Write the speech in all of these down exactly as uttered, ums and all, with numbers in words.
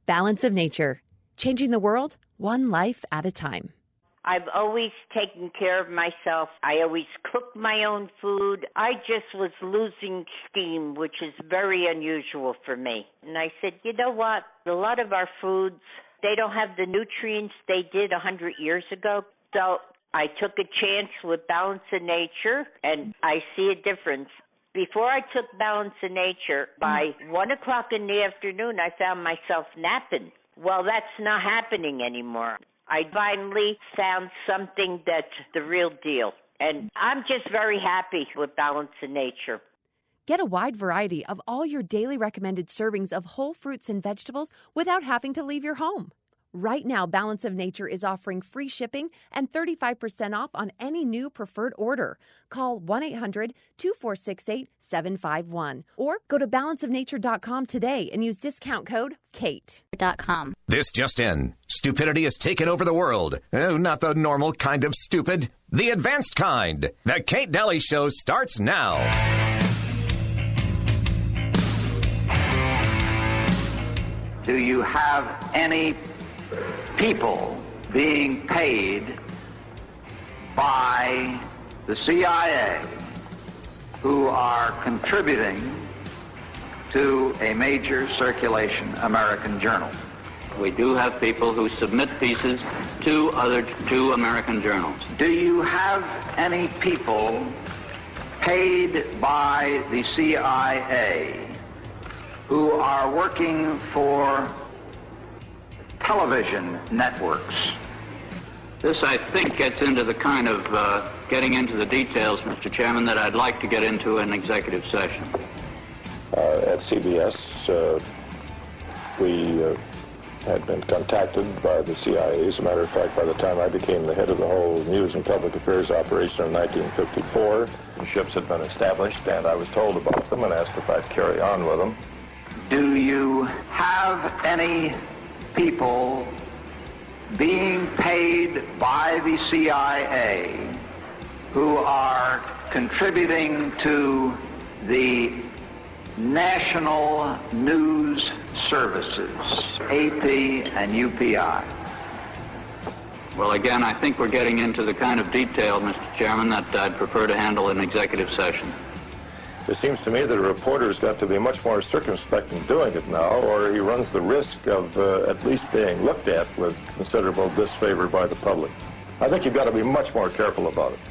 Balance of Nature. Changing the world, one life at a time. I've always taken care of myself. I always cook my own food. I just was losing steam, which is very unusual for me. And I said, you know what? A lot of our foods, they don't have the nutrients they did one hundred years ago. So I took a chance with Balance of Nature, and I see a difference. Before I took Balance of Nature, by one o'clock in the afternoon, I found myself napping. Well, that's not happening anymore. I finally found something that's the real deal. And I'm just very happy with Balance of Nature. Get a wide variety of all your daily recommended servings of whole fruits and vegetables without having to leave your home. Right now, Balance of Nature is offering free shipping and thirty-five percent off on any new preferred order. Call one eight hundred two four six eight seven five one or go to balance of nature dot com today and use discount code KATE. .com. This just in. Stupidity has taken over the world. Oh, not the normal kind of stupid, the advanced kind. The Kate Daly Show starts now. Do you have any people being paid by the C I A who are contributing to a major circulation American journal? We do have people who submit pieces to other two American journals. Do you have any people paid by the C I A who are working for television networks? This, I think, gets into the kind of uh, getting into the details, Mister Chairman, that I'd like to get into in executive session. Uh, at C B S, uh, we uh, had been contacted by the C I A. As a matter of fact, by the time I became the head of the whole news and public affairs operation in nineteen fifty-four, the ships had been established, and I was told about them and asked if I'd carry on with them. Do you have any people being paid by the C I A who are contributing to the National News Services, A P and U P I? Well, again, I think we're getting into the kind of detail, Mister Chairman, that I'd prefer to handle in executive session. It seems to me that a reporter's got to be much more circumspect in doing it now, or he runs the risk of uh, at least being looked at with considerable disfavor by the public. I think you've got to be much more careful about it.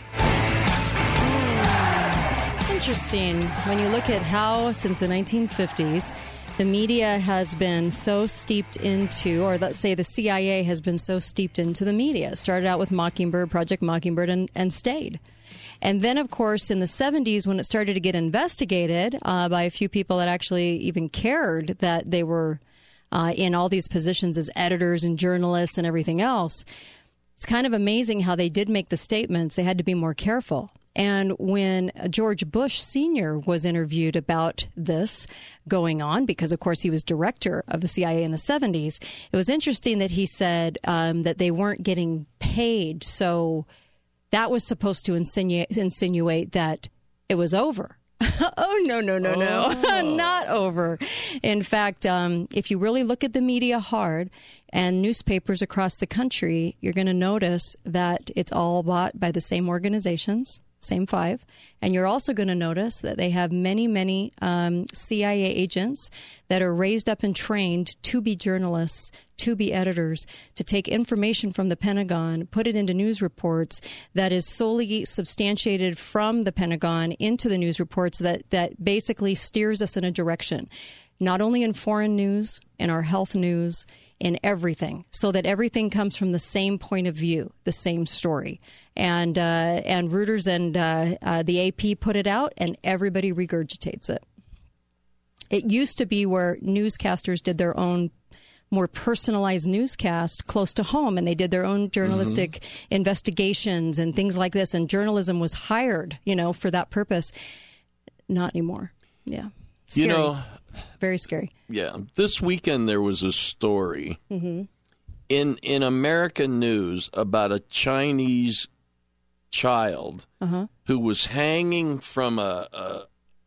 Interesting. When you look at how, since the nineteen fifties, the media has been so steeped into, or let's say the C I A has been so steeped into the media. It started out with Mockingbird, Project Mockingbird, and, and stayed. And then, of course, in the seventies, when it started to get investigated uh, by a few people that actually even cared that they were uh, in all these positions as editors and journalists and everything else, it's kind of amazing how they did make the statements. They had to be more careful. And when George Bush Senior was interviewed about this going on, because, of course, he was director of the C I A in the seventies, it was interesting that he said um, that they weren't getting paid. So that was supposed to insinuate, insinuate that it was over. oh, no, no, no, no. Oh. Not over. In fact, um, if you really look at the media hard and newspapers across the country, you're going to notice that it's all bought by the same organizations. Same five. And you're also going to notice that they have many, many um, C I A agents that are raised up and trained to be journalists, to be editors, to take information from the Pentagon, put it into news reports that is solely substantiated from the Pentagon into the news reports that, that basically steers us in a direction, not only in foreign news, in our health news, in everything, so that everything comes from the same point of view, the same story. And uh, and Reuters and uh, uh, the A P put it out, and everybody regurgitates it. It used to be where newscasters did their own more personalized newscast close to home, and they did their own journalistic mm-hmm. investigations and things like this, and journalism was hired, you know, for that purpose. Not anymore. Yeah. Scary. You know, very scary. Yeah. This weekend there was a story mm-hmm. in in American news about a Chinese child uh-huh. who was hanging from a, a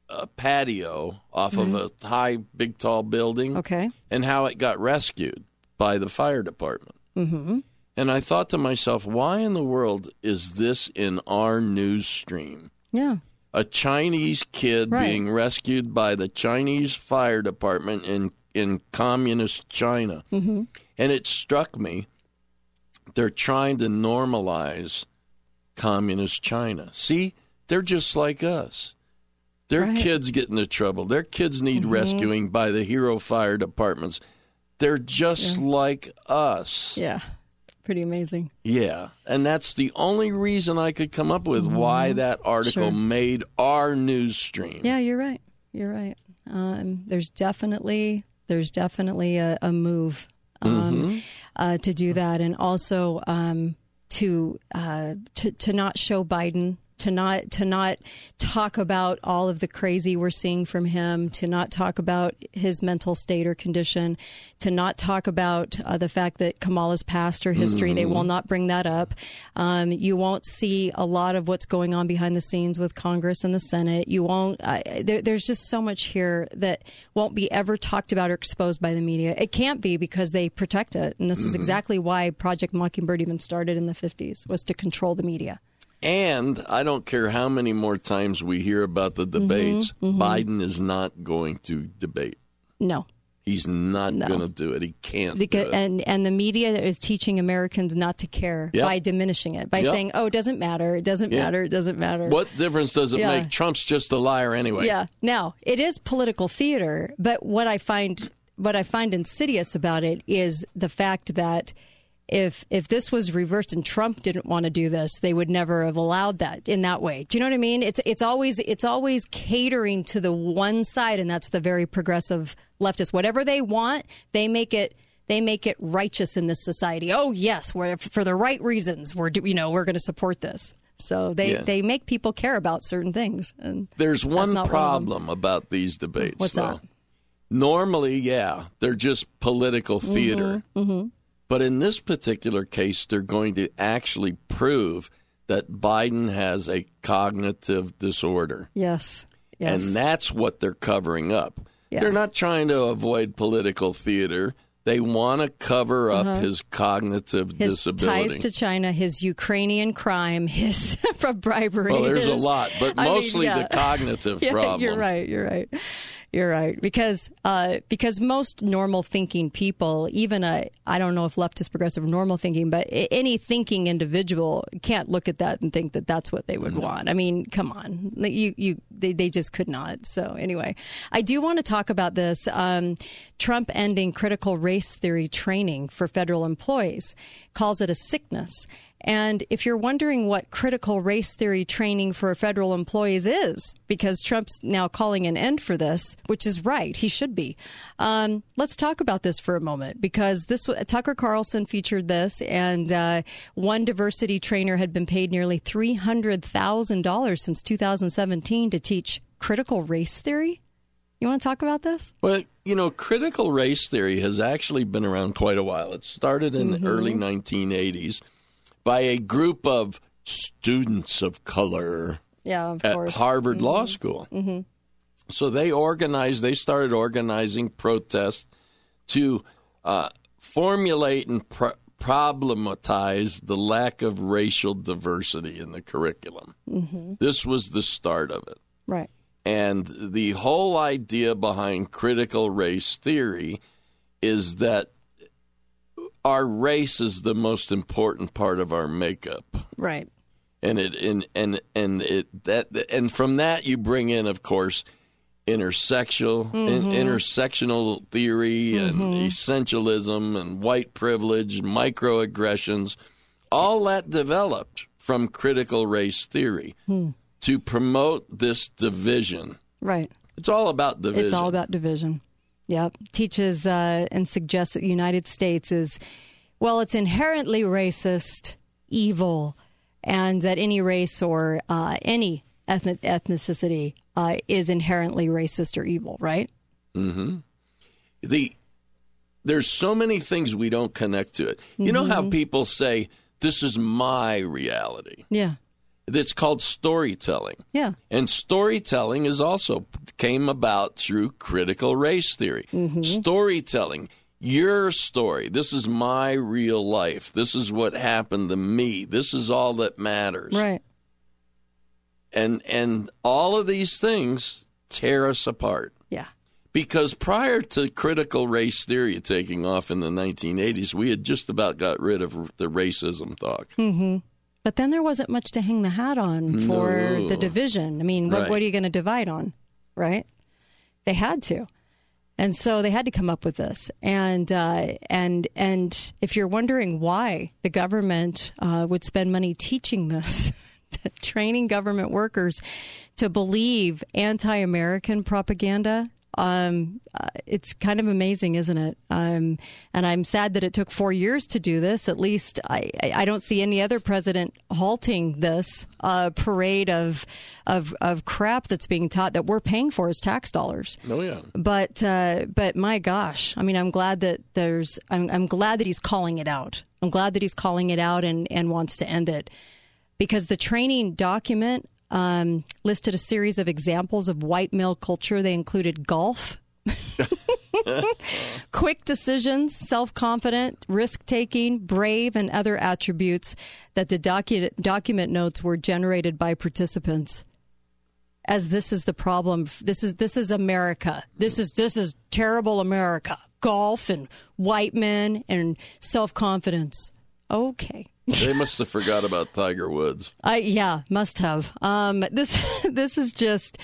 a patio off Mm-hmm. of a high, big, tall building. Okay. And how it got rescued by the fire department. Mm-hmm. And I thought to myself, why in the world is this in our news stream? Yeah. A Chinese kid Right. being rescued by the Chinese fire department in, in communist China. Mm-hmm. And it struck me, they're trying to normalize communist China. See, they're just like us. Their Right. kids get into trouble. Their kids need Mm-hmm. rescuing by the hero fire departments. They're just Yeah. like us. Yeah. Pretty amazing. Yeah. And that's the only reason I could come up with why that article Sure. made our news stream. Yeah, you're right. You're right. Um, there's definitely there's definitely a, a move um, Mm-hmm. uh, to do that, and also um, to, uh, to to not show Biden. To not to not talk about all of the crazy we're seeing from him, to not talk about his mental state or condition, to not talk about uh, the fact that Kamala's past or history. They will not bring that up. Um, you won't see a lot of what's going on behind the scenes with Congress and the Senate. You won't. Uh, there, there's just so much here that won't be ever talked about or exposed by the media. It can't be because they protect it, and this is exactly why Project Mockingbird even started in the fifties, was to control the media. And I don't care how many more times we hear about the debates, Mm-hmm, Biden is not going to debate. No. He's not No. going to do it. He can't Because, do it. and and the media is teaching Americans not to care Yep. by diminishing it, by Yep. saying, "Oh, it doesn't matter. It doesn't Yeah. matter. It doesn't matter." What difference does it Yeah. make? Trump's just a liar anyway. Yeah. Now, it is political theater, but what I find what I find insidious about it is the fact that if if this was reversed and Trump didn't want to do this, they would never have allowed that in that way. Do you know what I mean? It's it's always it's always catering to the one side, and that's the very progressive leftists. Whatever they want, they make it they make it righteous in this society. Oh yes, we're for the right reasons. We're do- you know we're going to support this. So they, Yeah. they make people care about certain things. And There's that's one not one of them. problem about these debates. What's though. that? Normally, yeah, they're just political theater. Mm-hmm. But in this particular case, they're going to actually prove that Biden has a cognitive disorder. Yes. Yes. And that's what they're covering up. Yeah. They're not trying to avoid political theater. They want to cover up his cognitive his disability. ties to China, his Ukrainian crime, his from bribery. Well, there's a his- lot, but I mean, mostly yeah. the cognitive Yeah, problem. You're right. You're right. You're right. Because uh, because most normal thinking people, even a I don't know if leftist progressive normal thinking, but a- any thinking individual can't look at that and think that that's what they would want. I mean, come on, you you they, they just could not. So anyway, I do want to talk about this. Um, Trump ending critical race theory training for federal employees, calls it a sickness. And if you're wondering what critical race theory training for federal employees is, because Trump's now calling an end for this, which is right, he should be. Um, let's talk about this for a moment, because this Tucker Carlson featured this, and uh, one diversity trainer had been paid nearly three hundred thousand dollars since two thousand seventeen to teach critical race theory. You want to talk about this? Well, you know, critical race theory has actually been around quite a while. It started in Mm-hmm. the early nineteen eighties by a group of students of color Yeah, of at course. Harvard Law School. Mm-hmm. So they organized, they started organizing protests to uh, formulate and pro- problematize the lack of racial diversity in the curriculum. Mm-hmm. This was the start of it. Right. And the whole idea behind critical race theory is that our race is the most important part of our makeup. Right. And it and and and it that and from that you bring in, of course, intersectional in, intersectional theory and essentialism and white privilege, microaggressions, all that developed from critical race theory to promote this division. Right. It's all about division. It's all about division. Yep. Teaches uh, and suggests that the United States is, well, it's inherently racist, evil, and that any race or uh, any ethnic ethnicity uh, is inherently racist or evil, right? Mm-hmm. The there's so many things we don't connect to it. You know how people say, this is my reality. Yeah. It's called storytelling. Yeah. And storytelling is also came about through critical race theory. Mm-hmm. Storytelling, your story. This is my real life. This is what happened to me. This is all that matters. Right. And and all of these things tear us apart. Yeah. Because prior to critical race theory taking off in the nineteen eighties, we had just about got rid of the racism talk. Mm-hmm. But then there wasn't much to hang the hat on for No. the division. I mean, what, Right. what are you going to divide on, right? They had to. And so they had to come up with this. And uh, and and if you're wondering why the government uh, would spend money teaching this, training government workers to believe anti-American propaganda, um, uh, it's kind of amazing, isn't it? Um, and I'm sad that it took four years to do this. At least I, I don't see any other president halting this uh, parade of, of of crap that's being taught that we're paying for as tax dollars. Oh yeah. But uh, but my gosh, I mean, I'm glad that there's. I'm, I'm glad that he's calling it out. I'm glad that he's calling it out and, and wants to end it, because the training document um, listed a series of examples of white male culture. They included golf, quick decisions, self-confident, risk-taking, brave, and other attributes that the docu- document notes were generated by participants. As this is the problem. This is this is America. This is this is terrible America. Golf and white men and self-confidence. Okay. They must have forgot about Tiger Woods. I yeah, must have. Um, this this is just,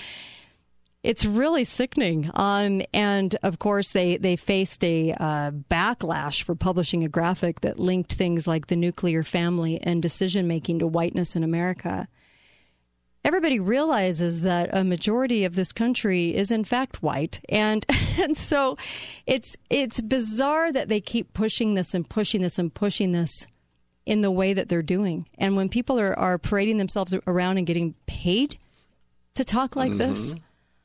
it's really sickening. Um, and of course, they they faced a uh, backlash for publishing a graphic that linked things like the nuclear family and decision making to whiteness in America. Everybody realizes that a majority of this country is in fact white, and and so it's it's bizarre that they keep pushing this and pushing this and pushing this in the way that they're doing. And when people are, are parading themselves around and getting paid to talk like mm-hmm. this,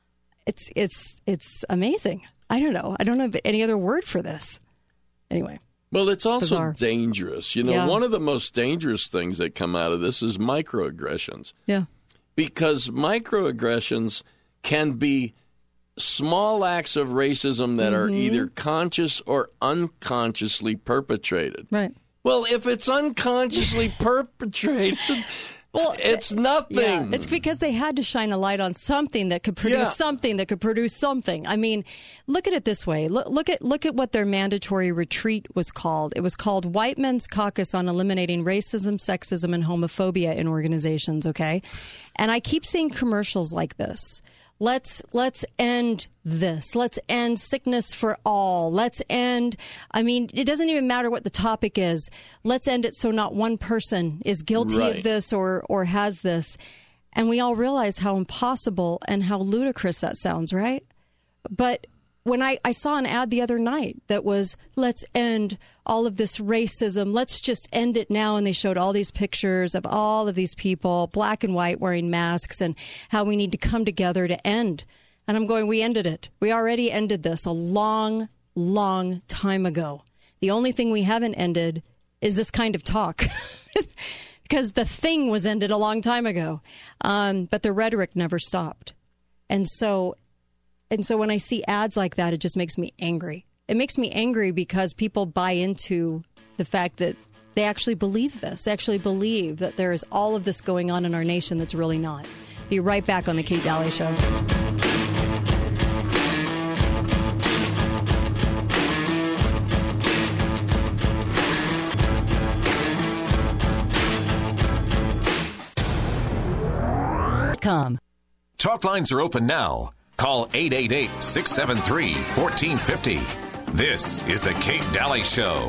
it's it's it's amazing. I don't know. I don't have any other word for this. Anyway. Well, it's also bizarre. Dangerous. You know, yeah. one of the most dangerous things that come out of this is microaggressions. Yeah. Because microaggressions can be small acts of racism that mm-hmm. are either conscious or unconsciously perpetrated. Right. Well, if it's unconsciously perpetrated, well, it's nothing. Yeah, it's because they had to shine a light on something that could produce yeah. something that could produce something. I mean, look at it this way. Look, look at look at what their mandatory retreat was called. It was called White Men's Caucus on Eliminating Racism, Sexism, and Homophobia in Organizations, okay? And I keep seeing commercials like this. Let's let's end this. Let's end sickness for all. Let's end, I mean, it doesn't even matter what the topic is. Let's end it so not one person is guilty right. of this or or has this. And we all realize how impossible and how ludicrous that sounds, right? But when I, I saw an ad the other night that was, let's end all of this racism. Let's just end it now. And they showed all these pictures of all of these people, black and white, wearing masks, and how we need to come together to end. And I'm going, we ended it. We already ended this a long, long time ago. The only thing we haven't ended is this kind of talk. Because the thing was ended a long time ago. Um, but the rhetoric never stopped. And so... And so when I see ads like that, it just makes me angry. It makes me angry because people buy into the fact that they actually believe this. They actually believe that there is all of this going on in our nation that's really not. Be right back on The Kate Daly Show. Com. Talk lines are open now. Call eight eight eight, six seven three, one four five zero. This is The Kate Daly Show.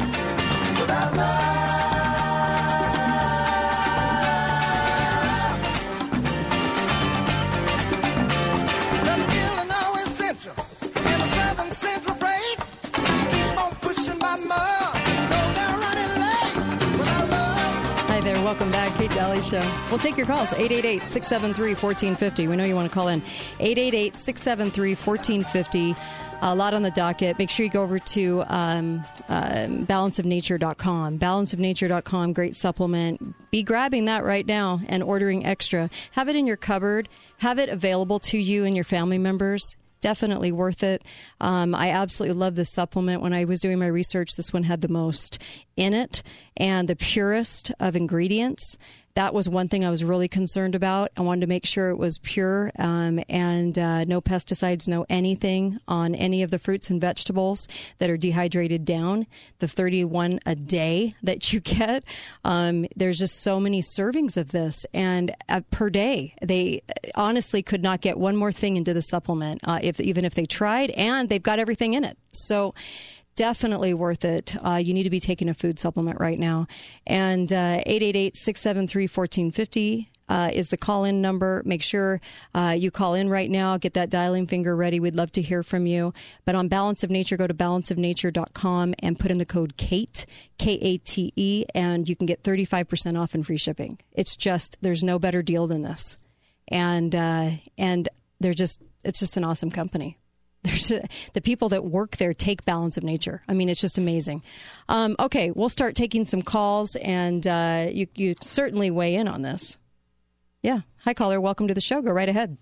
Welcome back, Kate Daly Show. We'll take your calls, eight eight eight, six seven three, one four five zero. We know you want to call in, eight eight eight, six seven three, one four five zero. A lot on the docket. Make sure you go over to um, uh, balance of nature dot com. balance of nature dot com, great supplement. Be grabbing that right now and ordering extra. Have it in your cupboard. Have it available to you and your family members. Definitely worth it. Um, I absolutely love this supplement. When I was doing my research, this one had the most in it and the purest of ingredients. That was one thing I was really concerned about. I wanted to make sure it was pure um, and uh, no pesticides, no anything on any of the fruits and vegetables that are dehydrated down. The thirty-one a day that you get, um, there's just so many servings of this, and uh, per day, they honestly could not get one more thing into the supplement, uh, if even if they tried, and they've got everything in it. So definitely worth it. Uh, you need to be taking a food supplement right now. And uh, eight eight eight, six seven three, one four five zero uh, is the call-in number. Make sure uh, you call in right now. Get that dialing finger ready. We'd love to hear from you. But on Balance of Nature, go to balance of nature dot com and put in the code KATE, K A T E, and you can get thirty-five percent off and free shipping. It's just, there's no better deal than this. And, uh, and they're just, it's just an awesome company. There's a, the people that work there take Balance of Nature. I mean, it's just amazing. Um, okay, we'll start taking some calls, and uh, you, you certainly weigh in on this. Yeah. Hi, caller. Welcome to the show. Go right ahead.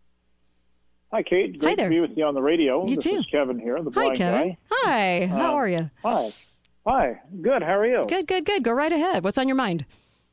Hi, Kate. Great Hi there. to be with you on the radio. You this too. is Kevin here, the Hi, blind Kevin. guy. Hi. How Uh, are you? Hi. Hi. Good. How are you? Good, good, good. Go right ahead. What's on your mind?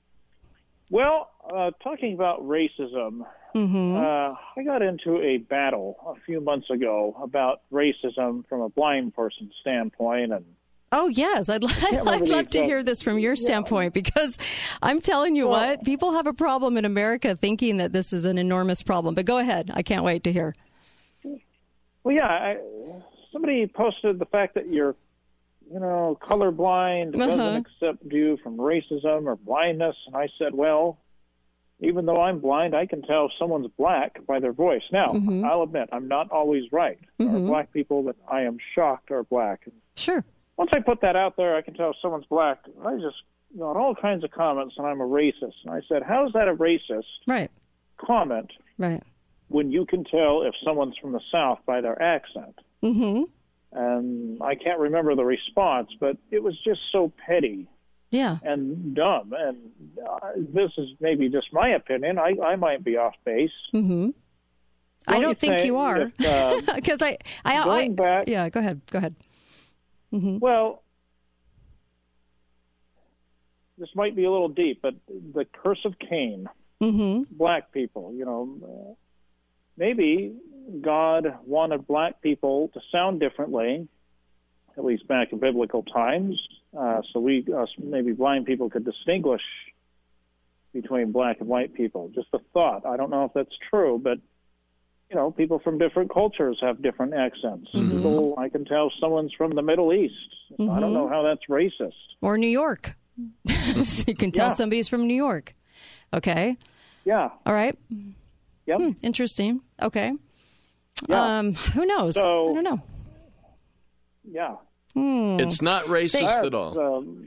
Well, uh, talking about racism, Mm-hmm. uh, I got into a battle a few months ago about racism from a blind person's standpoint, and Oh, yes. I'd, I'd love to hear this from your standpoint, because I'm telling you Well- what, people have a problem in America thinking that this is an enormous problem. But go ahead. I can't wait to hear. well, yeah, I, somebody posted the fact that you're, you know, colorblind Uh-huh. doesn't accept you from racism or blindness, and I said, well, even though I'm blind, I can tell if someone's black by their voice. Now, Mhm. I'll admit, I'm not always right. There Mhm. are black people that I am shocked are black. Sure. Once I put that out there, I can tell if someone's black. I just got all kinds of comments, and I'm a racist. And I said, how is that a racist Right. comment Right. when you can tell if someone's from the South by their accent? Mm-hmm. And I can't remember the response, but it was just so petty. Yeah. And dumb. And uh, this is maybe just my opinion. I, I might be off base. Mm-hmm. I Don't don't you think think you are. that, uh, Because I, I, I, going back- yeah, go ahead. Go ahead. Mm-hmm. Well, this might be a little deep, but the curse of Cain, Mm-hmm. black people, you know, uh, maybe God wanted black people to sound differently, at least back in biblical times, uh, so we, us maybe blind people, could distinguish between black and white people. Just a thought. I don't know if that's true, but, you know, people from different cultures have different accents. Mm-hmm. People, I can tell someone's from the Middle East. Mm-hmm. I don't know how that's racist. Or New York. So you can tell Yeah. somebody's from New York. Okay. Yeah. All right. Yep. Hmm, interesting. Okay. Yeah. Um, who knows? So- I don't know. Yeah. Hmm. It's not racist That's, at all. Um,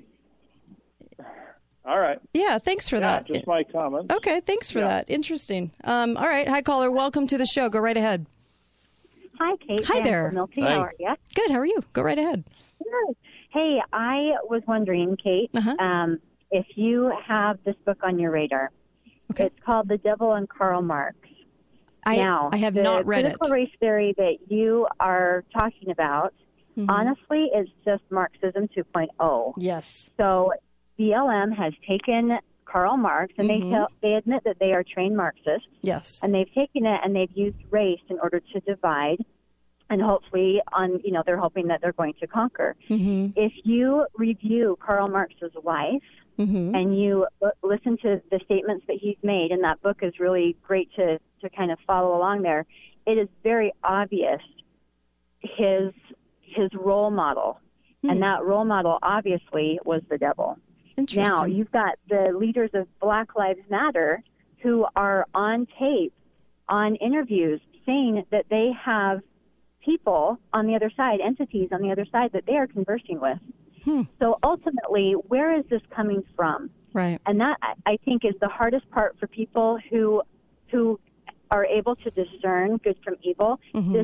all right. Yeah, thanks for Yeah, that. just my comment. Okay, thanks for Yeah. that. Interesting. Um, all right. Hi, caller. Welcome to the show. Go right ahead. Hi, Kate. Hi Dan there. from Milton. Hi. How are you? Good. How are you? Go right ahead. Good. Hey, I was wondering, Kate, Uh-huh. um, if you have this book on your radar. Okay. It's called The Devil and Karl Marx. I, now, I have the not read it. critical race theory that you are talking about, Mhm. honestly, is just Marxism two point oh. Yes. So B L M has taken Karl Marx, and Mhm. they tell, they admit that they are trained Marxists, Yes. and they've taken it and they've used race in order to divide, and hopefully, on you know, they're hoping that they're going to conquer. Mm-hmm. If you review Karl Marx's life Mm-hmm. and you l- listen to the statements that he's made, and that book is really great to, to kind of follow along there, it is very obvious his his role model. Hmm. And that role model, obviously, was the devil. Interesting. Now, you've got the leaders of Black Lives Matter who are on tape, on interviews, saying that they have people on the other side, entities on the other side that they are conversing with. Hmm. So ultimately, where is this coming from? Right. And that, I- I think, is the hardest part for people who who are able to discern good from evil. Mhm. This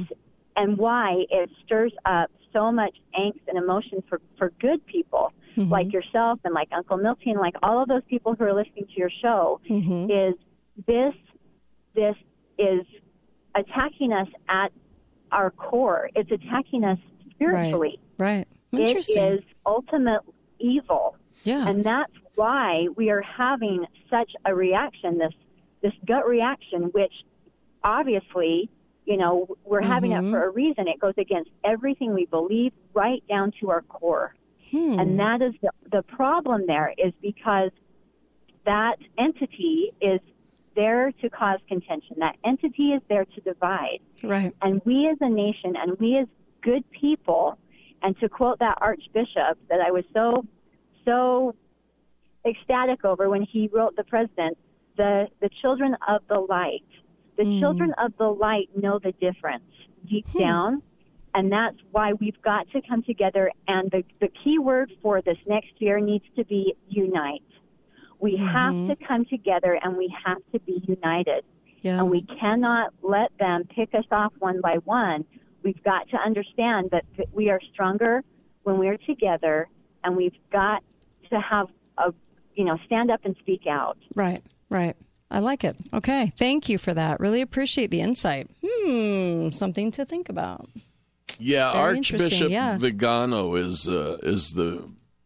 and why it stirs up so much angst and emotion for, for good people mm-hmm. like yourself and like Uncle Milty and like all of those people who are listening to your show mm-hmm. is this this is attacking us at our core. It's attacking us spiritually. Right. right. Interesting. It is ultimate evil. Yeah. And that's why we are having such a reaction, this this gut reaction, which obviously, you know, we're mm-hmm. having it for a reason. It goes against everything we believe right down to our core. Hmm. And that is the, the problem there is because that entity is there to cause contention. That entity is there to divide. Right. And we as a nation and we as good people, and to quote that Archbishop that I was so, so ecstatic over when he wrote the president, the, the children of the light. The mm. children of the light know the difference deep hmm. down, and that's why we've got to come together. And the, the key word for this next year needs to be unite. We mm-hmm. have to come together, and we have to be united. Yeah. And we cannot let them pick us off one by one. We've got to understand that we are stronger when we're together, and we've got to have a, you know, stand up and speak out. Right, right. I like it. Okay. Thank you for that. Really appreciate the insight. Hmm. Something to think about. Yeah. Very Archbishop yeah. Vigano is, uh, is the,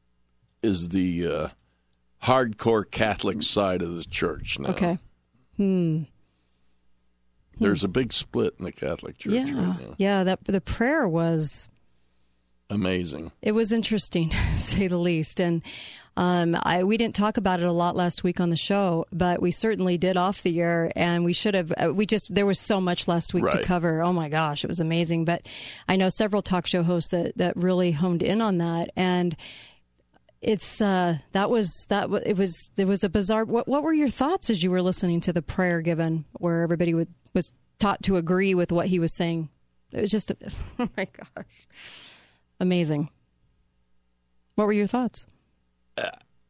is the, uh, hardcore Catholic side of the church now. Okay. Hmm. There's a big split in the Catholic Church yeah. right now. Yeah. That the prayer was amazing. It was interesting, to say the least. And um, I we didn't talk about it a lot last week on the show, but we certainly did off the air, and we should have. Uh, we just there was so much last week right. to cover. Oh my gosh, it was amazing. But I know several talk show hosts that that really honed in on that, and it's uh, that was that it was there was a bizarre. What what were your thoughts as you were listening to the prayer given, where everybody would, was taught to agree with what he was saying? It was just, a, oh my gosh, amazing. What were your thoughts? Uh,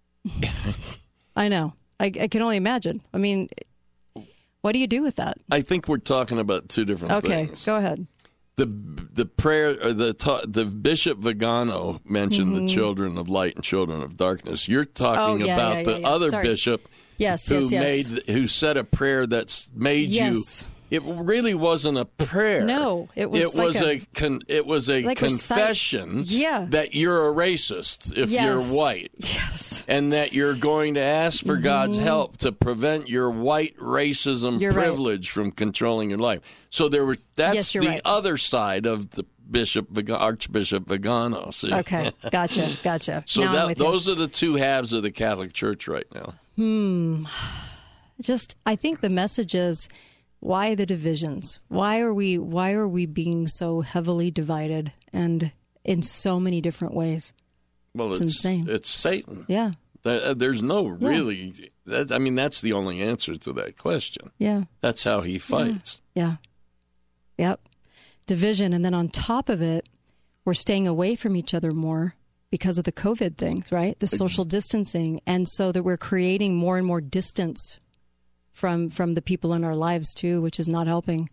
I know. I, I can only imagine. I mean, what do you do with that? I think we're talking about two different okay, things. Okay, go ahead. The the prayer, or the the Bishop Vigano mentioned mm-hmm. the children of light and children of darkness. You're talking oh, yeah, about yeah, the yeah, yeah. other Sorry. bishop yes, who yes, yes. made who said a prayer that's made yes. you. It really wasn't a prayer. No, it was. It like was a, a con, it was a like confession. A yeah. that you're a racist if yes. you're white. Yes, and that you're going to ask for mm-hmm. God's help to prevent your white racism you're privilege right. from controlling your life. So there were. That's yes, the right. other side of the Bishop Archbishop Vigano. See? Okay, gotcha, gotcha. So now that, I'm with those you. are the two halves of the Catholic Church right now. Hmm. Just, I think the message is. Why the divisions? Why are we why are we being so heavily divided and in so many different ways? Well, it's, it's insane. It's Satan. Yeah. There's no yeah. really that, I mean that's the only answer to that question. Yeah. That's how he fights. Yeah. yeah. Yep. Division, and then on top of it, we're staying away from each other more because of the COVID things, right? The social distancing, and so that we're creating more and more distance from from the people in our lives too, which is not helping.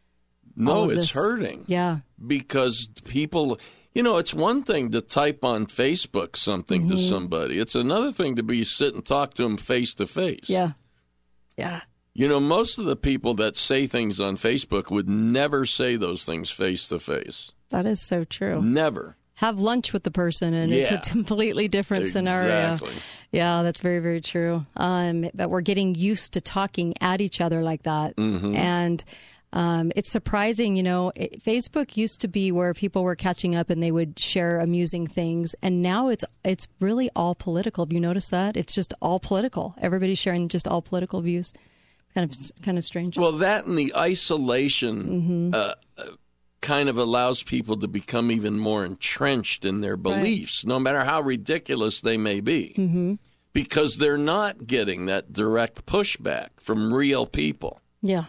No, it's this. hurting. Yeah. Because people, you know, it's one thing to type on Facebook something mm-hmm. to somebody. It's another thing to be sit and talk to them face to face. Yeah. Yeah. You know, most of the people that say things on Facebook would never say those things face to face. That is so true. Never. Have lunch with the person, and yeah. it's a completely different scenario. Exactly. Yeah, that's very, very true. Um, but we're getting used to talking at each other like that. Mm-hmm. And um, it's surprising, you know, it, Facebook used to be where people were catching up and they would share amusing things. And now it's it's really all political. Have you noticed that? It's just all political. Everybody's sharing just all political views. It's kind of, kind of strange. Well, that and the isolation mm-hmm. uh, kind of allows people to become even more entrenched in their beliefs, right. no matter how ridiculous they may be, mm-hmm. because they're not getting that direct pushback from real people. Yeah.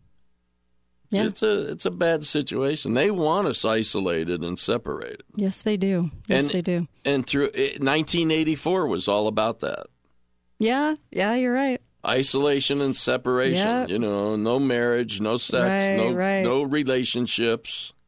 Yeah. It's a it's a bad situation. They want us isolated and separated. Yes, they do. Yes, and, they do. And through nineteen eighty-four was all about that. Yeah, yeah, you're right. Isolation and separation. Yep. You know, no marriage, no sex, right, no right. no relationships.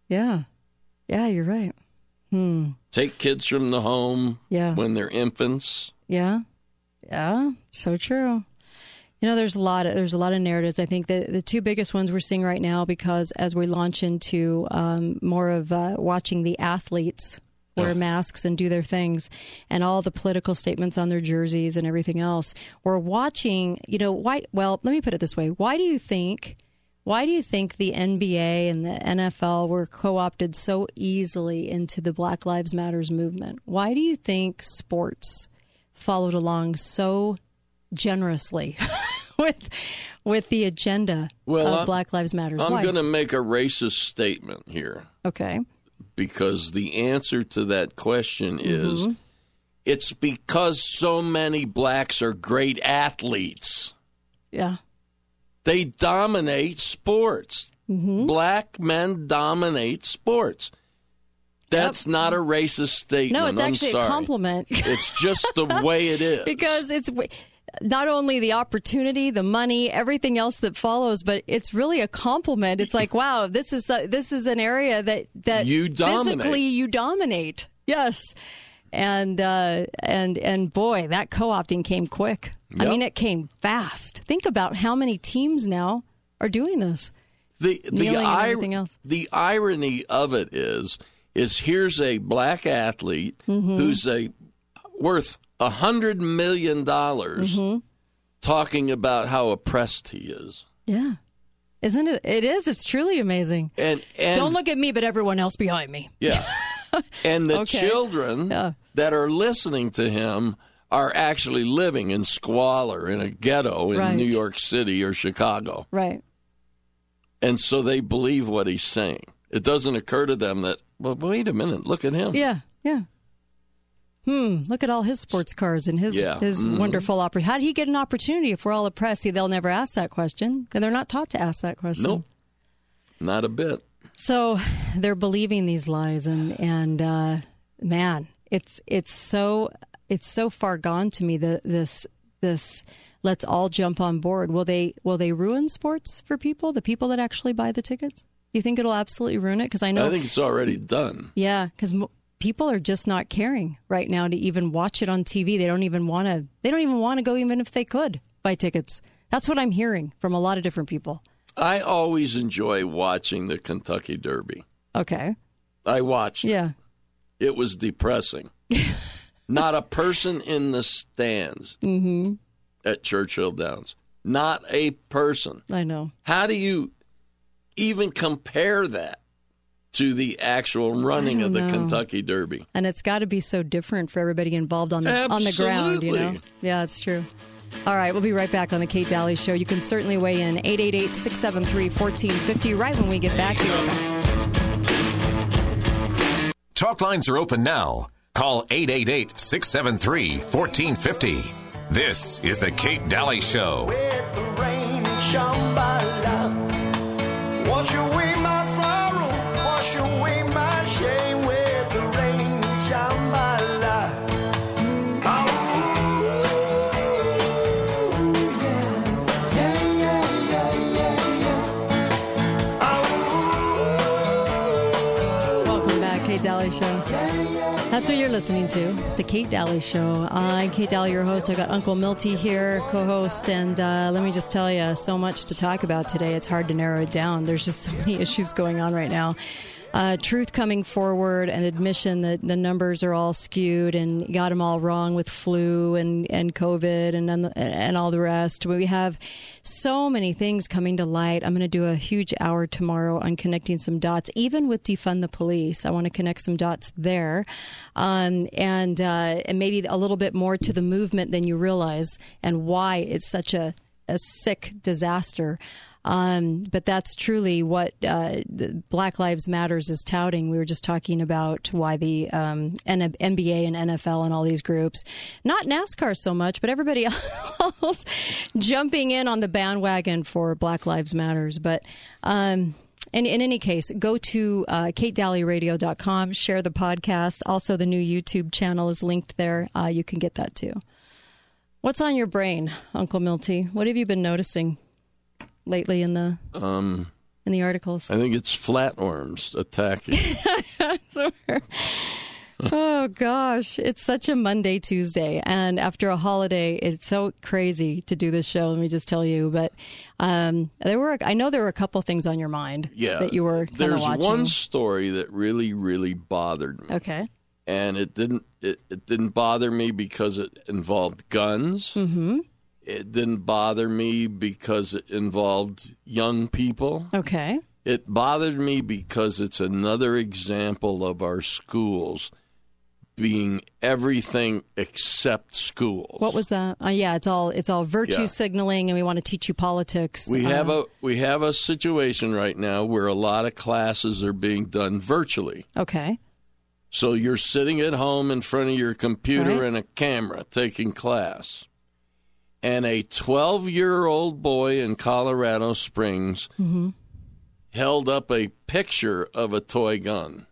Yeah. Yeah, you're right. Hmm. Take kids from the home yeah. when they're infants. Yeah. Yeah. So true. You know, there's a lot of there's a lot of narratives. I think the the two biggest ones we're seeing right now, because as we launch into um, more of uh, watching the athletes wear masks and do their things, and all the political statements on their jerseys and everything else, we're watching. You know, why? Well, let me put it this way: Why do you think? Why do you think the N B A and the N F L were co-opted so easily into the Black Lives Matters movement? Why do you think sports followed along so generously with with the agenda well, of I'm, Black Lives Matters? I'm going to make a racist statement here. Okay. Because the answer to that question is mm-hmm. it's because so many blacks are great athletes. Yeah. They dominate sports. Mm-hmm. Black men dominate sports. That's yep. not a racist statement. No, it's I'm actually sorry. a compliment. It's just the way it is. Because it's not only the opportunity, the money, everything else that follows, but it's really a compliment. It's like, wow, this is a, this is an area that that you dominate. Physically you dominate. Yes, and uh, and and boy, that co-opting came quick. Yep. I mean, it came fast. Think about how many teams now are doing this. The the ir- the irony of it is. is here's a black athlete mm-hmm. who's a worth a hundred million dollars mm-hmm. talking about how oppressed he is. Yeah. Isn't it? It is. It's truly amazing. And, and don't look at me, but everyone else behind me. Yeah. And the okay. children yeah. that are listening to him are actually living in squalor in a ghetto in right. New York City or Chicago. Right. And so they believe what he's saying. It doesn't occur to them that, well, wait a minute, look at him. Yeah, yeah. Hmm, look at all his sports cars and his yeah. his mm-hmm. wonderful opportunity. How did he get an opportunity if we're all oppressed? See, they'll never ask that question, and they're not taught to ask that question. Nope, not a bit. So they're believing these lies, and and uh, man, it's it's so it's so far gone to me. The this this let's all jump on board. Will they will they ruin sports for people? The people that actually buy the tickets? Do you think it'll absolutely ruin it? Because I know I think it's already done. Yeah, because mo- people are just not caring right now to even watch it on T V. They don't even want to. They don't even want to go, even if they could buy tickets. That's what I'm hearing from a lot of different people. I always enjoy watching the Kentucky Derby. Okay. I watched. Yeah. It, it was depressing. Not a person in the stands mm-hmm. at Churchill Downs. Not a person. I know. How do you even compare that to the actual running of the know. Kentucky Derby? And it's got to be so different for everybody involved on the Absolutely. on the ground, you know? Yeah, it's true. All right, we'll be right back on the Kate Daly Show. You can certainly weigh in eight eight eight, six seven three, one four five zero right when we get back here. Talk lines are open now. Call eight eight eight, six seven three, one four five zero. This is the Kate Daly Show. With the rain and shambhala, wash away my sorrow, wash away my shame. With the rain and shambhala. Kate Daly Show. That's what you're listening to, the Kate Daly Show. I'm Kate Daly, your host. I got Uncle Milty here, co-host, and uh, let me just tell you, so much to talk about today. It's hard to narrow it down. There's just so many issues going on right now. Uh, truth coming forward, an admission that the numbers are all skewed and got them all wrong with flu and, and COVID and, and and all the rest. We have so many things coming to light. I'm going to do a huge hour tomorrow on connecting some dots, even with defund the police. I want to connect some dots there, um, and uh, and maybe a little bit more to the movement than you realize and why it's such a, a sick disaster. Um, but that's truly what uh, the Black Lives Matters is touting. We were just talking about why the um, N B A and N F L and all these groups, not NASCAR so much, but everybody else jumping in on the bandwagon for Black Lives Matters. But um, in, in any case, go to uh, kate daly radio dot com, share the podcast. Also, the new YouTube channel is linked there. Uh, you can get that too. What's on your brain, Uncle Milty? What have you been noticing lately in the um, in the articles? I think it's flatworms attacking. Oh, gosh. It's such a Monday, Tuesday. And after a holiday, it's so crazy to do this show, let me just tell you. But um, there were, I know there were a couple things on your mind Yeah. that you were kind of watching. There's one story that really, really bothered me. Okay. And it didn't it, it didn't bother me because it involved guns. Mm-hmm. It didn't bother me because it involved young people. Okay. It bothered me because it's another example of our schools being everything except schools. What was that? Uh, yeah, it's all it's all virtue Yeah. signaling, and we want to teach you politics. We uh, have a we have a situation right now where a lot of classes are being done virtually. Okay. So you're sitting at home in front of your computer Right. and a camera taking class. And a twelve-year-old boy in Colorado Springs Mm-hmm. held up a picture of a toy gun.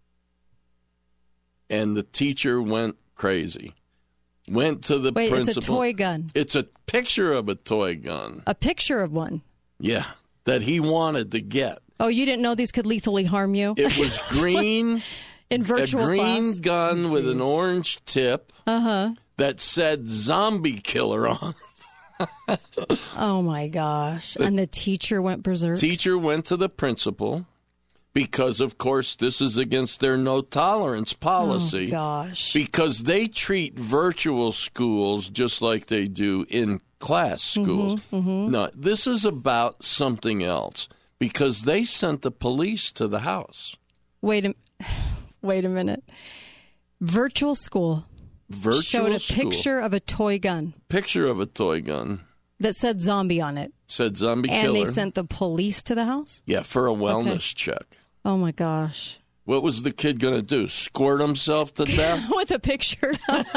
And the teacher went crazy. Went to the Wait, principal. it's a toy gun. It's a picture of a toy gun. A picture of one. Yeah, that he wanted to get. Oh, you didn't know these could lethally harm you? It was green. In virtual a green class? gun with an orange tip Uh-huh. that said zombie killer on it. Oh, my gosh. And the teacher went berserk? Teacher went to the principal because, of course, this is against their no tolerance policy. Oh, gosh. Because they treat virtual schools just like they do in class schools. Mm-hmm, mm-hmm. No, this is about something else because they sent the police to the house. Wait a, wait a minute. Virtual school Virtual showed a school. picture of a toy gun Picture of a toy gun. that said zombie on it. Said zombie And killer. they sent the police to the house? Yeah, for a wellness check. Oh, my gosh. What was the kid going to do? Squirt himself to death? With a picture.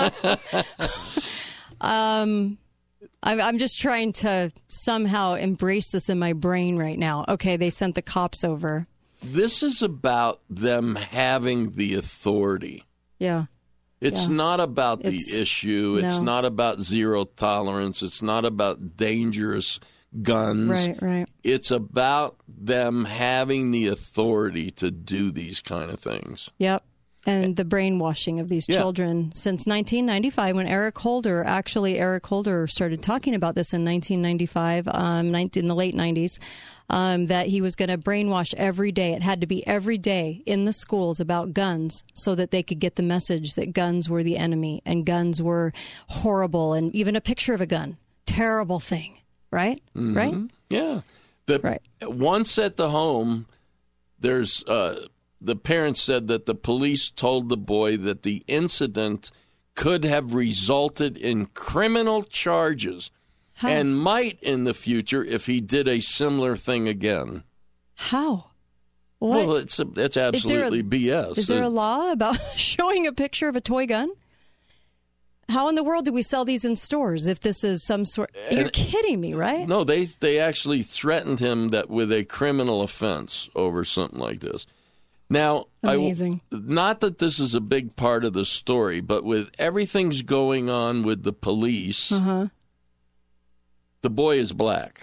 um, I'm, I'm just trying to somehow embrace this in my brain right now. Okay, they sent the cops over. This is about them having the authority. Yeah. It's Yeah. not about the It's- issue. It's no. not about zero tolerance. It's not about dangerous guns. Right, right. It's about them having the authority to do these kind of things. Yep. And the brainwashing of these Yeah. children since nineteen ninety-five, when Eric Holder, actually Eric Holder started talking about this in nineteen ninety-five, um, in the late nineties, um, that he was going to brainwash every day. It had to be every day in the schools about guns so that they could get the message that guns were the enemy and guns were horrible, and even a picture of a gun. Terrible thing, right? Mhm. Right? Yeah. The, Right. Once at the home, there's uh, the parents said that the police told the boy that the incident could have resulted in criminal charges How? and might in the future if he did a similar thing again. How? What? Well, it's a, that's Is there a- absolutely B S. Is there a law about showing a picture of a toy gun? How in the world do we sell these in stores if this is some sort? You're And- kidding me, right? No, they they actually threatened him that with a criminal offense over something like this. Now, Amazing. I, not that this is a big part of the story, but with everything's going on with the police, Uh-huh. the boy is black.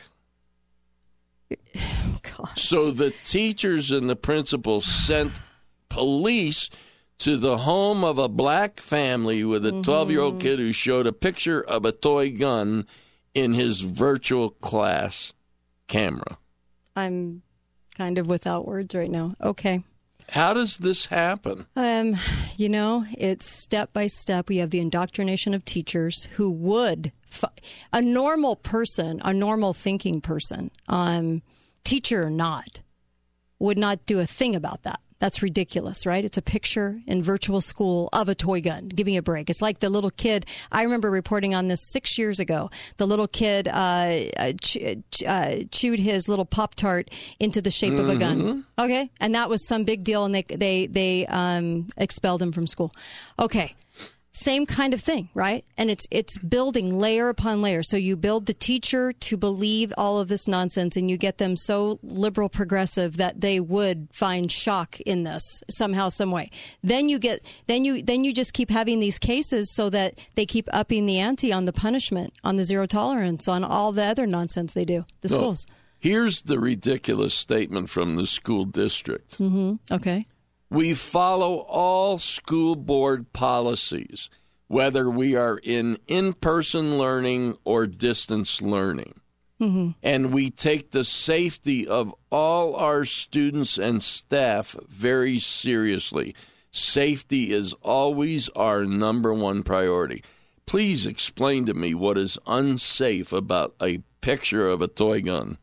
Gosh. So the teachers and the principal sent police to the home of a black family with a twelve-year-old kid who showed a picture of a toy gun in his virtual class camera. I'm kind of without words right now. Okay. How does this happen? Um, you know, it's step by step. We have the indoctrination of teachers who would, fi- a normal person, a normal thinking person, um, teacher or not, would not do a thing about that. That's ridiculous, right? It's a picture in virtual school of a toy gun. Give me a break. It's like the little kid. I remember reporting on this six years ago. The little kid uh, uh, ch- uh, chewed his little Pop-Tart into the shape of a gun. Okay, and that was some big deal, and they they they um, expelled him from school. Okay. Same kind of thing, right? And it's it's building layer upon layer. So you build the teacher to believe all of this nonsense, and you get them so liberal progressive that they would find shock in this somehow, some way. Then you get then you then you just keep having these cases so that they keep upping the ante on the punishment, on the zero tolerance, on all the other nonsense they do. The No. schools. Here's the ridiculous statement from the school district. Mm-hmm. Okay. We follow all school board policies, whether we are in in-person learning or distance learning. Mm-hmm. And we take the safety of all our students and staff very seriously. Safety is always our number one priority. Please explain to me what is unsafe about a picture of a toy gun.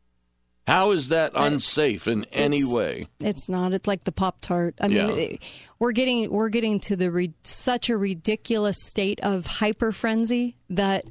How is that unsafe in any it's, way? It's not. It's like the Pop-Tart. I mean, Yeah. we're getting we're getting to the re- such a ridiculous state of hyper frenzy that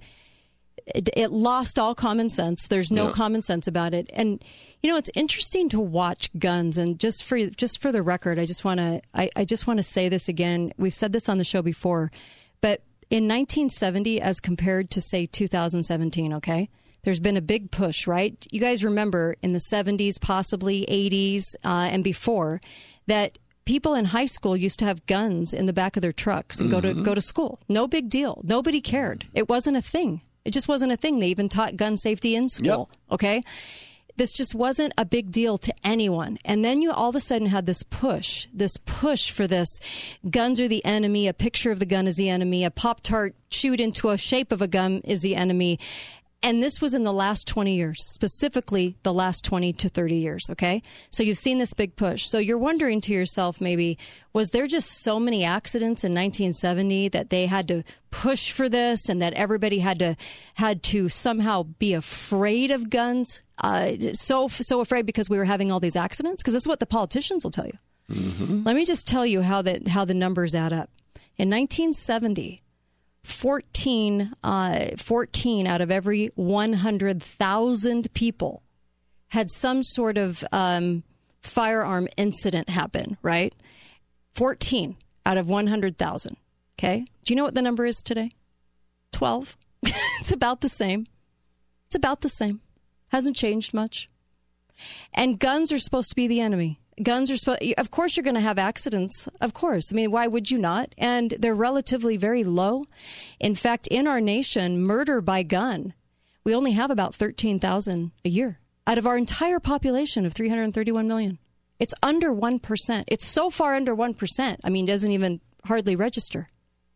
it, it lost all common sense. There's no Yeah. common sense about it. And you know, it's interesting to watch guns. And just for just for the record, I just want to I, I just want to say this again. We've said this on the show before, but in nineteen seventy, as compared to say two thousand seventeen, okay. There's been a big push, right? You guys remember in the seventies, possibly eighties, uh, and before, that people in high school used to have guns in the back of their trucks and Mm-hmm. go to go to school. No big deal. Nobody cared. It wasn't a thing. It just wasn't a thing. They even taught gun safety in school. Yep. Okay, this just wasn't a big deal to anyone. And then you all of a sudden had this push, this push for this. Guns are the enemy. A picture of the gun is the enemy. A Pop-Tart chewed into a shape of a gun is the enemy. And this was in the last twenty years, specifically the last twenty to thirty years, okay? So you've seen this big push. So you're wondering to yourself maybe, was there just so many accidents in nineteen seventy that they had to push for this and that everybody had to had to somehow be afraid of guns? Uh, so, so afraid because we were having all these accidents? Because this is what the politicians will tell you. Mm-hmm. Let me just tell you how the, how the numbers add up. In nineteen seventy... fourteen, uh, fourteen out of every one hundred thousand people had some sort of um, firearm incident happen, right? fourteen out of one hundred thousand, okay? Do you know what the number is today? twelve. It's about the same. It's about the same. Hasn't changed much. And guns are supposed to be the enemy. Guns are supposed, of course you're going to have accidents. Of course. I mean, why would you not? And they're relatively very low. In fact, in our nation, murder by gun, we only have about thirteen thousand a year out of our entire population of three hundred thirty-one million. It's under one percent. It's so far under one percent. I mean, it doesn't even hardly register.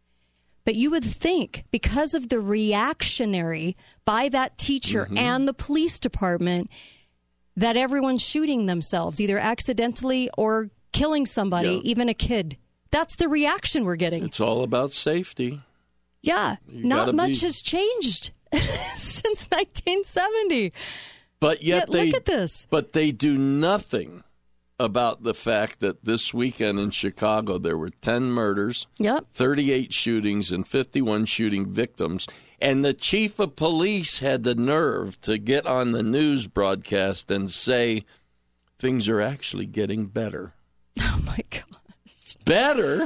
But you would think because of the reactionary by that teacher mm-hmm. and the police department that everyone's shooting themselves, either accidentally or killing somebody, Yeah. even a kid. That's the reaction we're getting. It's all about safety. Yeah, You not gotta much be- has changed since nineteen seventy. But yet, Yet they look at this. But they do nothing about the fact that this weekend in Chicago there were ten murders, Yep. thirty-eight shootings, and fifty-one shooting victims. And the chief of police had the nerve to get on the news broadcast and say things are actually getting better. Oh, my gosh. Better?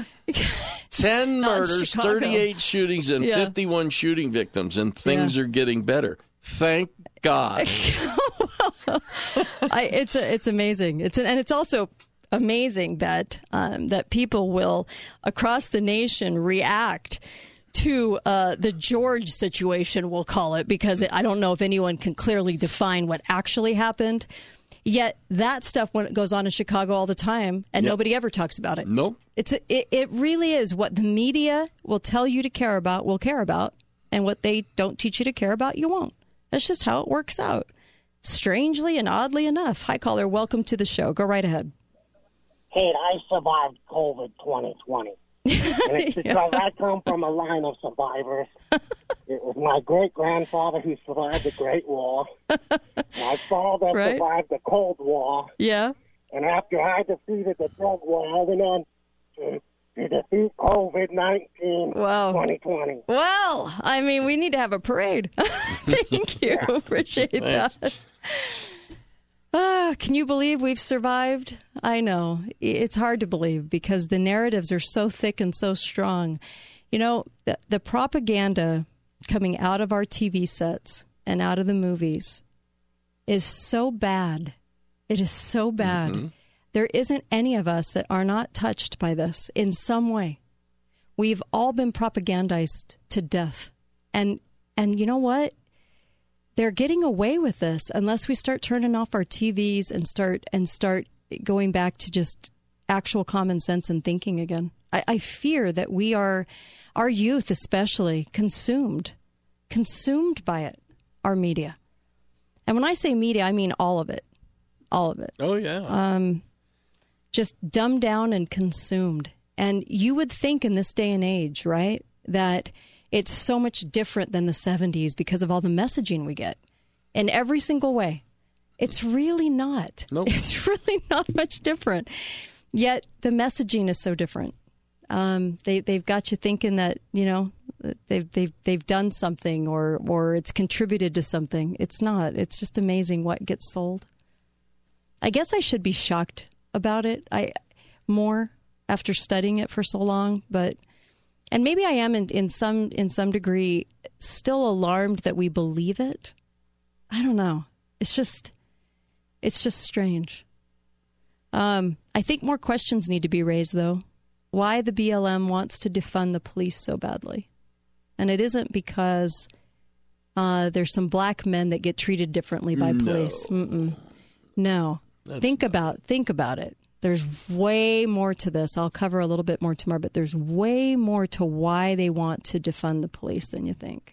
ten Not in murders, Chicago. thirty-eight shootings, and Yeah. fifty-one shooting victims, and things Yeah. are getting better. Thank God. I, it's a, it's amazing. It's an, and it's also amazing that um, that people will across the nation react to uh, the George situation, we'll call it, because I don't know if anyone can clearly define what actually happened. Yet that stuff when it goes on in Chicago all the time, and Yep. nobody ever talks about it. Nope. It's a, it, it really is what the media will tell you to care about, will care about, and what they don't teach you to care about, you won't. That's just how it works out. Strangely and oddly enough. Hi, caller. Welcome to the show. Go right ahead. Hey, I survived COVID twenty twenty. And it's because I come from a line of survivors. It was my great-grandfather who survived the Great War. My father Right. survived the Cold War. Yeah. And after I defeated the drug war, I went on to, to defeat COVID nineteen Wow. twenty twenty. Well, I mean, we need to have a parade. Thank you. Appreciate Thanks. that. Ah, can you believe we've survived? I know. It's hard to believe because the narratives are so thick and so strong. You know, the, the propaganda coming out of our T V sets and out of the movies is so bad. It is so bad. Mm-hmm. There isn't any of us that are not touched by this in some way. We've all been propagandized to death. And and you know what? they're getting away with this unless we start turning off our T Vs and start and start going back to just actual common sense and thinking again. I, I fear that we are, our youth especially, consumed, consumed by it, our media. And when I say media, I mean all of it, all of it. Oh, yeah. Um, just dumbed down and consumed. And you would think in this day and age, right, that it's so much different than the seventies because of all the messaging we get in every single way. It's really not. Nope. It's really not much different. Yet the messaging is so different. Um, they they've got you thinking that, you know, they've they've they've done something or or it's contributed to something. It's not. It's just amazing what gets sold. I guess I should be shocked about it. I more after studying it for so long, but and maybe I am in, in some in some degree still alarmed that we believe it. I don't know. It's just it's just strange. Um, I think more questions need to be raised, though. Why the B L M wants to defund the police so badly. And it isn't because uh, there's some black men that get treated differently by No. police. Mm-mm. No. That's think not. about think about it. There's way more to this. I'll cover a little bit more tomorrow, but there's way more to why they want to defund the police than you think.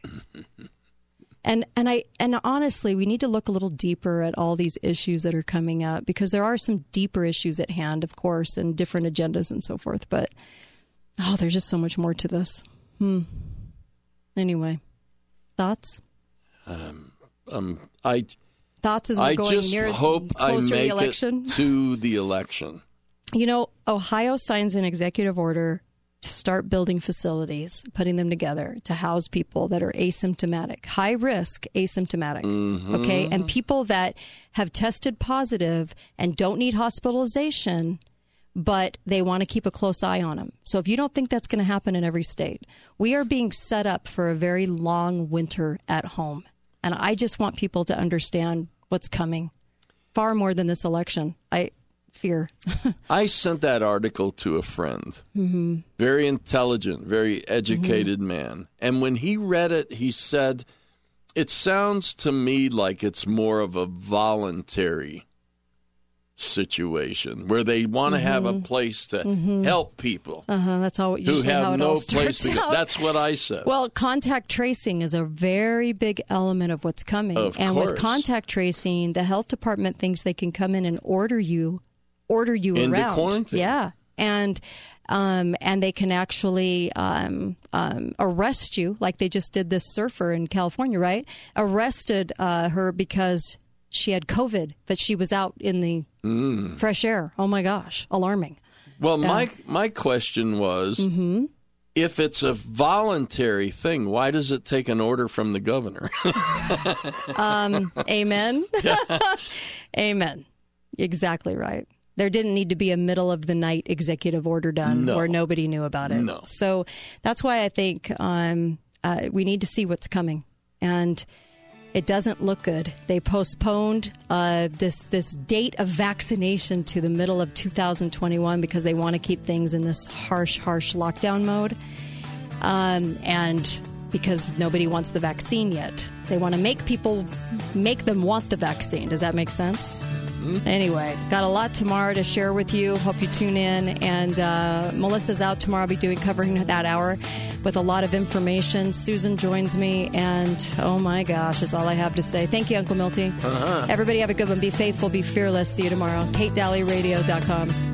And and I and honestly, we need to look a little deeper at all these issues that are coming up because there are some deeper issues at hand, of course, and different agendas and so forth. But oh, there's just so much more to this. Hmm. Anyway, thoughts? Um, um, I thoughts as we're I going just near hope I closer to make the election. it to the election. You know, Ohio signs an executive order to start building facilities, putting them together to house people that are asymptomatic, high risk asymptomatic. Mm-hmm. Okay. And people that have tested positive and don't need hospitalization, but they want to keep a close eye on them. So if you don't think that's going to happen in every state, we are being set up for a very long winter at home. And I just want people to understand what's coming far more than this election. I fear. I sent that article to a friend, Mm-hmm. very intelligent, very educated Mm-hmm. man. And when he read it, he said, it sounds to me like it's more of a voluntary situation where they want to Mm-hmm. have a place to Mhm. help people Uh-huh. That's all, who usually how have it no all place starts to go. out. That's what I said. Well, contact tracing is a very big element of what's coming. Of and with course. contact tracing, the health department thinks they can come in and order you, order you Into around. quarantine. Yeah, and um, and they can actually um, um, arrest you, like they just did this surfer in California, right? Arrested uh, her because she had COVID, but she was out in the Mm. fresh air. Oh my gosh, alarming. Well, Yeah. my my question was, Mm-hmm. if it's a voluntary thing, why does it take an order from the governor? Um, amen. Amen. Exactly right. There didn't need to be a middle of the night executive order done No. where nobody knew about it. No. So that's why I think um, uh, we need to see what's coming. And it doesn't look good. They postponed uh, this this date of vaccination to the middle of two thousand twenty-one because they want to keep things in this harsh, harsh lockdown mode. Um, and because nobody wants the vaccine yet. They want to make people, make them want the vaccine. Does that make sense? Anyway, got a lot tomorrow to share with you. Hope you tune in. And uh, Melissa's out tomorrow. I'll be doing covering that hour with a lot of information. Susan joins me, and oh my gosh, is all I have to say. Thank you, Uncle Milty. Uh-huh. Everybody have a good one. Be faithful, be fearless. See you tomorrow. Kate Daly Radio dot com.